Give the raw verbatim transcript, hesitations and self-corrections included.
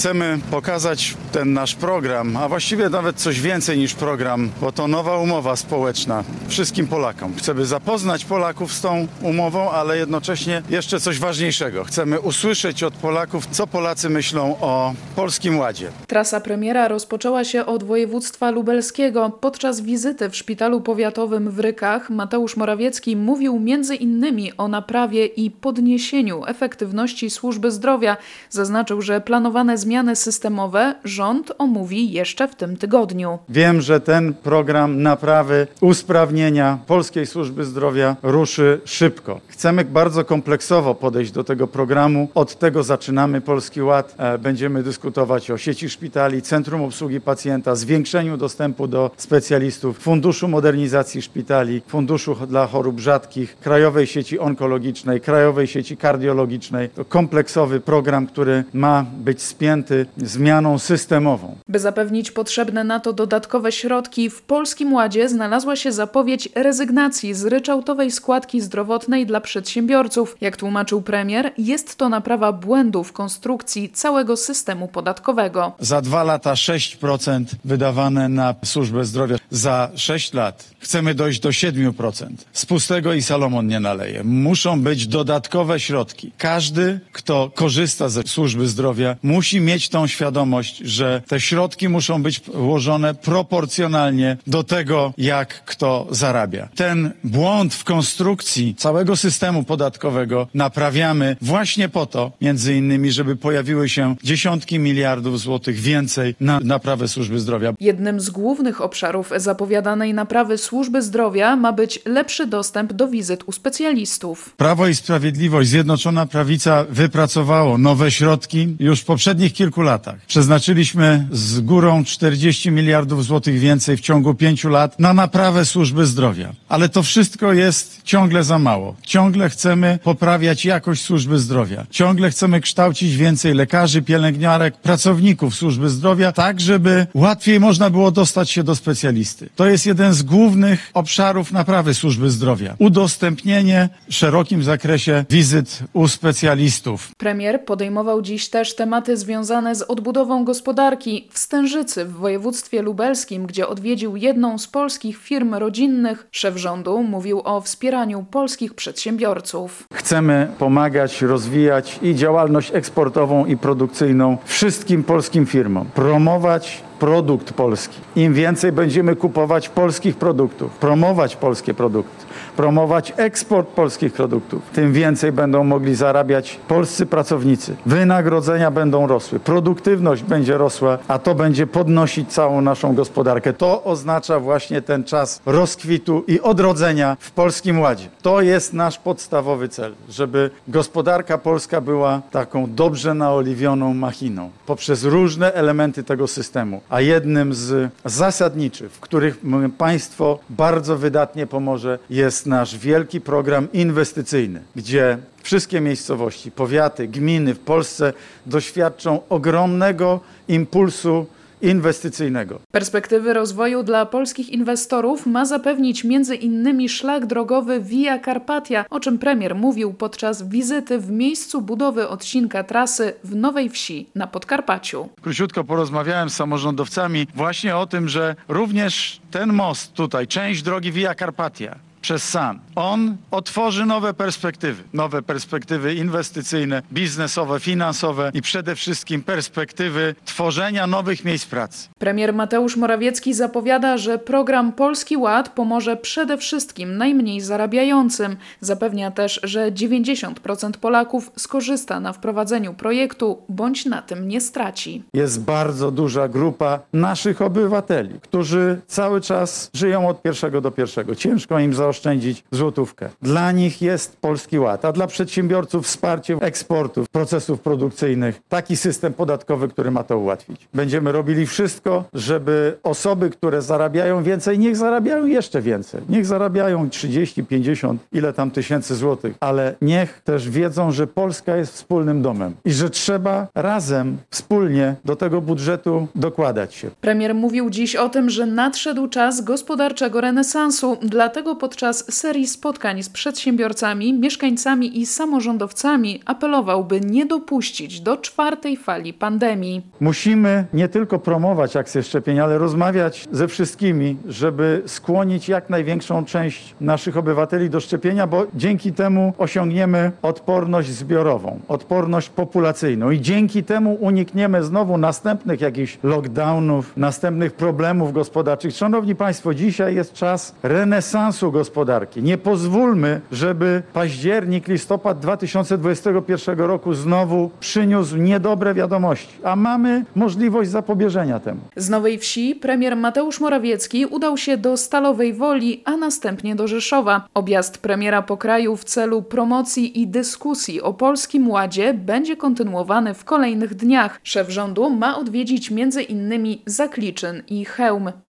Chcemy pokazać ten nasz program, a właściwie nawet coś więcej niż program, bo to nowa umowa społeczna wszystkim Polakom. Chcemy zapoznać Polaków z tą umową, ale jednocześnie jeszcze coś ważniejszego. Chcemy usłyszeć od Polaków, co Polacy myślą o Polskim Ładzie. Trasa premiera rozpoczęła się od województwa lubelskiego. Podczas wizyty w szpitalu powiatowym w Rykach Mateusz Morawiecki mówił między innymi o naprawie i podniesieniu efektywności służby zdrowia. Zaznaczył, że planowane zmiany systemowe rząd omówi jeszcze w tym tygodniu. Wiem, że ten program naprawy, usprawnienia polskiej służby zdrowia ruszy szybko. Chcemy bardzo kompleksowo podejść do tego programu. Od tego zaczynamy Polski Ład. Będziemy dyskutować o sieci szpitali, Centrum Obsługi Pacjenta, zwiększeniu dostępu do specjalistów, Funduszu Modernizacji Szpitali, Funduszu dla Chorób Rzadkich, Krajowej Sieci Onkologicznej, Krajowej Sieci Kardiologicznej. To kompleksowy program, który ma być spięty zmianą systemową. By zapewnić potrzebne na to dodatkowe środki, w Polskim Ładzie znalazła się zapowiedź rezygnacji z ryczałtowej składki zdrowotnej dla przedsiębiorców. Jak tłumaczył premier, jest to naprawa błędu w konstrukcji całego systemu podatkowego. Za dwa lata sześć procent wydawane na służbę zdrowia. Za sześć lat chcemy dojść do siedem procent. Z pustego i Salomon nie naleje. Muszą być dodatkowe środki. Każdy, kto korzysta ze służby zdrowia, musi mieć tą świadomość, że te środki muszą być ułożone proporcjonalnie do tego, jak kto zarabia. Ten błąd w konstrukcji całego systemu podatkowego naprawiamy właśnie po to, między innymi, żeby pojawiły się dziesiątki miliardów złotych więcej na naprawę służby zdrowia. Jednym z głównych obszarów zapowiadanej naprawy służby zdrowia ma być lepszy dostęp do wizyt u specjalistów. Prawo i Sprawiedliwość, Zjednoczona Prawica wypracowało nowe środki już w poprzednich kilku latach. Przeznaczyliśmy z górą czterdzieści miliardów złotych więcej w ciągu pięciu lat na naprawę służby zdrowia. Ale to wszystko jest ciągle za mało. Ciągle chcemy poprawiać jakość służby zdrowia. Ciągle chcemy kształcić więcej lekarzy, pielęgniarek, pracowników służby zdrowia, tak żeby łatwiej można było dostać się do specjalisty. To jest jeden z głównych obszarów naprawy służby zdrowia. Udostępnienie w szerokim zakresie wizyt u specjalistów. Premier podejmował dziś też tematy związane z odbudową gospodarki. W Stężycy w województwie lubelskim, gdzie odwiedził jedną z polskich firm rodzinnych, szef rządu mówił o wspieraniu polskich przedsiębiorców. Chcemy pomagać, rozwijać i działalność eksportową i produkcyjną wszystkim polskim firmom. Promować produkt polski. Im więcej będziemy kupować polskich produktów, promować polskie produkty, promować eksport polskich produktów, tym więcej będą mogli zarabiać polscy pracownicy. Wynagrodzenia będą rosły, produktywność będzie rosła, a to będzie podnosić całą naszą gospodarkę. To oznacza właśnie ten czas rozkwitu i odrodzenia w Polskim Ładzie. To jest nasz podstawowy cel, żeby gospodarka polska była taką dobrze naoliwioną machiną poprzez różne elementy tego systemu. A jednym z zasadniczych, w których państwo bardzo wydatnie pomoże, jest nasz wielki program inwestycyjny, gdzie wszystkie miejscowości, powiaty, gminy w Polsce doświadczą ogromnego impulsu inwestycyjnego. Perspektywy rozwoju dla polskich inwestorów ma zapewnić między innymi szlak drogowy Via Carpatia, o czym premier mówił podczas wizyty w miejscu budowy odcinka trasy w Nowej Wsi na Podkarpaciu. Króciutko porozmawiałem z samorządowcami właśnie o tym, że również ten most tutaj, część drogi Via Carpatia przez San, on otworzy nowe perspektywy. Nowe perspektywy inwestycyjne, biznesowe, finansowe i przede wszystkim perspektywy tworzenia nowych miejsc pracy. Premier Mateusz Morawiecki zapowiada, że program Polski Ład pomoże przede wszystkim najmniej zarabiającym. Zapewnia też, że dziewięćdziesiąt procent Polaków skorzysta na wprowadzeniu projektu bądź na tym nie straci. Jest bardzo duża grupa naszych obywateli, którzy cały czas żyją od pierwszego do pierwszego. Ciężko im zaoszczędzić złotówkę. Dla nich jest Polski Ład, a dla przedsiębiorców wsparcie eksportów, procesów produkcyjnych, taki system podatkowy, który ma to ułatwić. Będziemy robili wszystko, żeby osoby, które zarabiają więcej, niech zarabiają jeszcze więcej. Niech zarabiają trzydzieści, pięćdziesiąt, ile tam tysięcy złotych, ale niech też wiedzą, że Polska jest wspólnym domem i że trzeba razem, wspólnie do tego budżetu dokładać się. Premier mówił dziś o tym, że nadszedł czas gospodarczego renesansu, dlatego podczas podczas serii spotkań z przedsiębiorcami, mieszkańcami i samorządowcami apelował, by nie dopuścić do czwartej fali pandemii. Musimy nie tylko promować akcję szczepień, ale rozmawiać ze wszystkimi, żeby skłonić jak największą część naszych obywateli do szczepienia, bo dzięki temu osiągniemy odporność zbiorową, odporność populacyjną i dzięki temu unikniemy znowu następnych jakichś lockdownów, następnych problemów gospodarczych. Szanowni Państwo, dzisiaj jest czas renesansu gospodarki. Nie pozwólmy, żeby październik, listopad dwa tysiące dwudziestego pierwszego roku znowu przyniósł niedobre wiadomości, a mamy możliwość zapobieżenia temu. Z Nowej Wsi premier Mateusz Morawiecki udał się do Stalowej Woli, a następnie do Rzeszowa. Objazd premiera po kraju w celu promocji i dyskusji o Polskim Ładzie będzie kontynuowany w kolejnych dniach. Szef rządu ma odwiedzić między innymi Zakliczyn i Chełm.